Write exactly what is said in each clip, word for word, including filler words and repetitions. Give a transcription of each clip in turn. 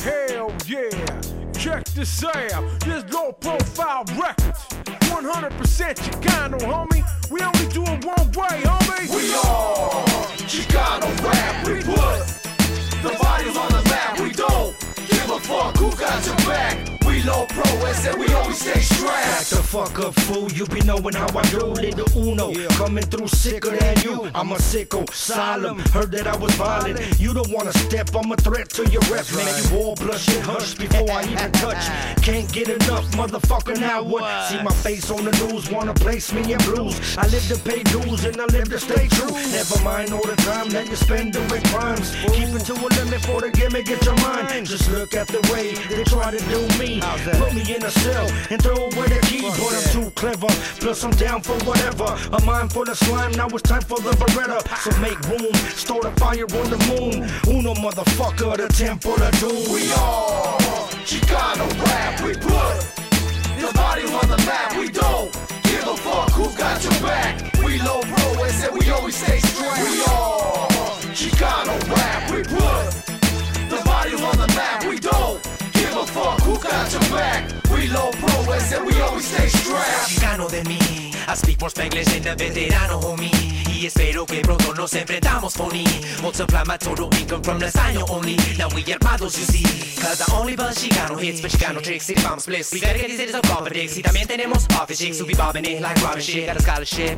Hell yeah, check this out, this low profile records, one hundred percent Chicano, homie, we only do it one way, homie. We are Chicano rap, we put the bodies on the map, we don't give a fuck who got your back. We low pro and said we always stay strapped. Back the fuck up, fool, you be knowing how I do. Little Uno, yeah. Coming through sicker than you. I'm a sicko, solemn, heard that I was violent. You don't wanna step, I'm a threat to your rep. Man, you all blush and hush before I even touch. Can't get enough, motherfucker, now what? See my face on the news, wanna place me in blues. I live to pay dues and I live to stay true. Never mind all the time that you spend doing crimes. Keep it to a limit for the gimmick, get your mind. Just look at the way they try to do me. Put me in a cell and throw away the key. But I'm too clever, plus I'm down for whatever. A mind full of slime, now it's time for the Beretta. So make room, start a fire on the moon. Uno motherfucker, the temple of doom. We are Chicano rap, we put the bodies on the map, we don't give a fuck who got your back. We low pro and said we always stay straight. We are Chicano rap, we put the bodies on the map, we don't give a fuck who got your back. We low pro and said we always stay strapped. Chicano de mí, I speak more Spanglish than the veterano, homie. Y espero que pronto nos enfrentamos, phony. Multiply my total income from last año only. Now we armados, you see. Cause I only buzz Chicano hits, but Chicano tricks, city bomb splits. We gotta get these cities up off of dicks. Y también tenemos office chicks who be bobbing it like Robin shit. Got a scholarship.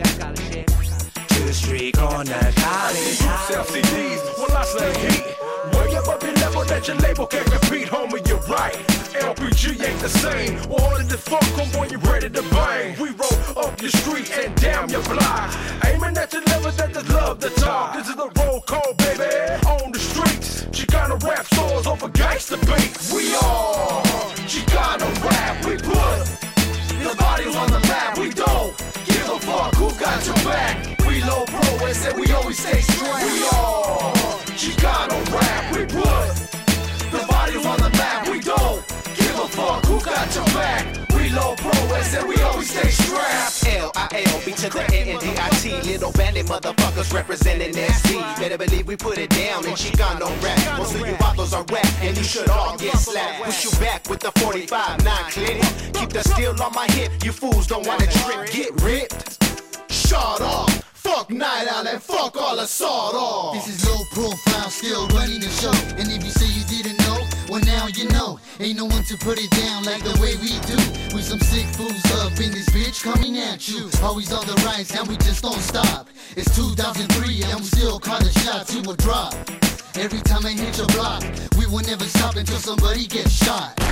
Two streak on the college. Sell C Ds, well I say heat. Way up up your level that your label can't compete, homie, you're right. L P G ain't the same. Or harder than fuck, homeboy, you ready to bang. We roll up your street and down your block. Aiming at your level that just love the talk. This is the roll call, baby. On the streets, Chicano rap stores over gangsta beats. We are Chicano rap, we put the bodies on the map, we don't give a fuck who got your back. We low pro and said we always stay straight. We are Chicano rap, we put the bodies on the map, we don't give a fuck who got your back. We low pro and said we always stay strapped. L I L B to the N N D I T. Little bandit motherfuckers representing S D. Better believe we put it down in Chicano rap. Most of you bottles are whack and you should all get slapped. Push you back with the forty-five nine clip. Keep the steel on my hip. You fools don't wanna trip, get ripped. Shut off. Fuck Night Owl and fuck all the sawed off. This is low profile, still running the show. And if you say you didn't know, well now you know. Ain't no one to put it down like the way we do. We some sick fools up in this bitch coming at you. Always on the rise and we just don't stop. It's two thousand three and we still call the shots, you will drop. Every time I hit your block, we will never stop until somebody gets shot.